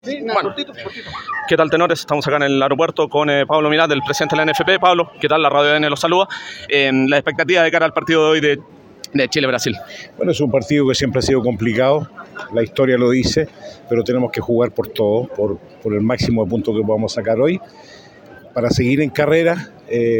Sí, nada, bueno, cortito. ¿Qué tal, tenores? Estamos acá en el aeropuerto con Pablo Milad, el presidente de la NFP. Pablo, ¿qué tal? La Radio ADN los saluda. La expectativa de cara al partido de hoy de Chile-Brasil. Bueno, es un partido que siempre ha sido complicado, la historia lo dice, pero tenemos que jugar por todo, por el máximo de puntos que podamos sacar hoy. Para seguir en carrera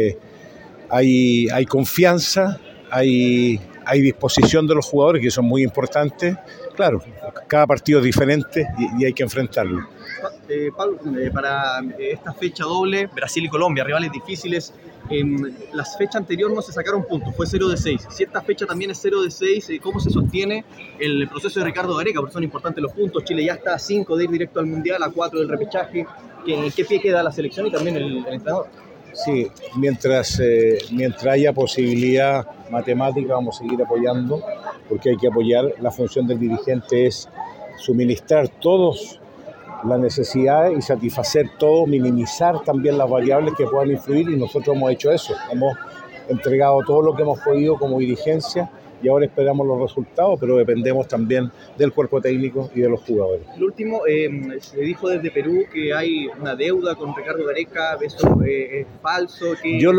hay confianza, hay disposición de los jugadores, que son muy importantes. Claro, cada partido es diferente y hay que enfrentarlo. Pablo, para esta fecha doble, Brasil y Colombia, rivales difíciles, las fechas anteriores no se sacaron puntos, fue 0-6. Si esta fecha también es 0-6, ¿cómo se sostiene el proceso de Ricardo Gareca? Porque son importantes los puntos. Chile ya está a 5 de ir directo al Mundial, a 4 del repechaje. ¿En qué pie queda la selección y también el entrenador? Sí, mientras haya posibilidad matemática vamos a seguir apoyando, porque hay que apoyar. La función del dirigente es suministrar todos las necesidades y satisfacer todo, minimizar también las variables que puedan influir, y nosotros hemos hecho eso. Hemos entregado todo lo que hemos podido como dirigencia y ahora esperamos los resultados, pero dependemos también del cuerpo técnico y de los jugadores. Lo último, se dijo desde Perú que hay una deuda con Ricardo Gareca, ¿eso es falso? Yo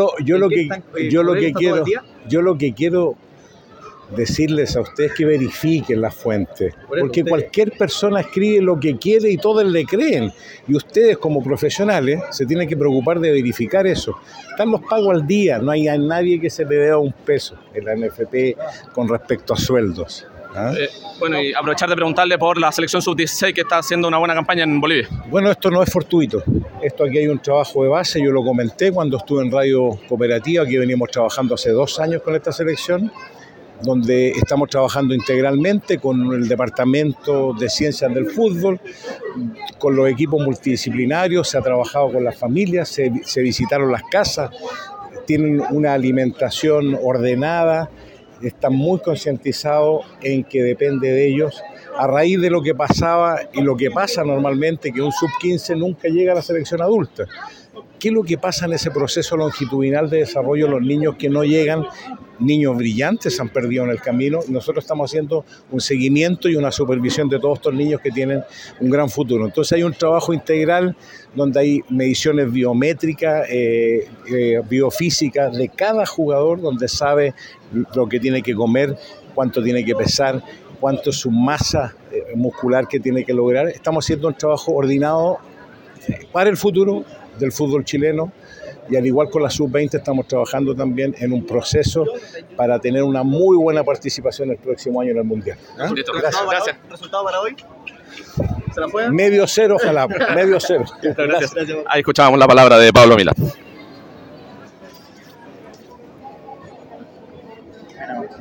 lo que quiero decirles a ustedes que verifiquen las fuentes, porque cualquier persona escribe lo que quiere y todos le creen, y ustedes como profesionales se tienen que preocupar de verificar eso. Están los pagos al día, no hay a nadie que se le deba un peso en la NFP con respecto a sueldos. Bueno, y aprovechar de preguntarle por la selección sub-16 que está haciendo una buena campaña en Bolivia. Bueno, esto no es fortuito, esto aquí hay un trabajo de base, yo lo comenté cuando estuve en Radio Cooperativa, aquí venimos trabajando hace 2 años con esta selección, donde estamos trabajando integralmente con el Departamento de Ciencias del Fútbol, con los equipos multidisciplinarios, se ha trabajado con las familias, se visitaron las casas, tienen una alimentación ordenada, están muy concientizados en que depende de ellos, a raíz de lo que pasaba y lo que pasa normalmente, que un sub-15 nunca llega a la selección adulta. ¿Qué es lo que pasa en ese proceso longitudinal de desarrollo? Los niños que no llegan, niños brillantes, se han perdido en el camino. Nosotros estamos haciendo un seguimiento y una supervisión de todos estos niños que tienen un gran futuro. Entonces hay un trabajo integral donde hay mediciones biométricas, biofísicas de cada jugador, donde sabe lo que tiene que comer, cuánto tiene que pesar, cuánto es su masa muscular que tiene que lograr. Estamos haciendo un trabajo ordenado para el futuro del fútbol chileno, y al igual con la sub-20 estamos trabajando también en un proceso para tener una muy buena participación el próximo año en el Mundial. Listo. Gracias. ¿Resultado para hoy? ¿Se la juegan? 0-0, ojalá, 0-0. Gracias. Ahí escuchábamos la palabra de Pablo Milad.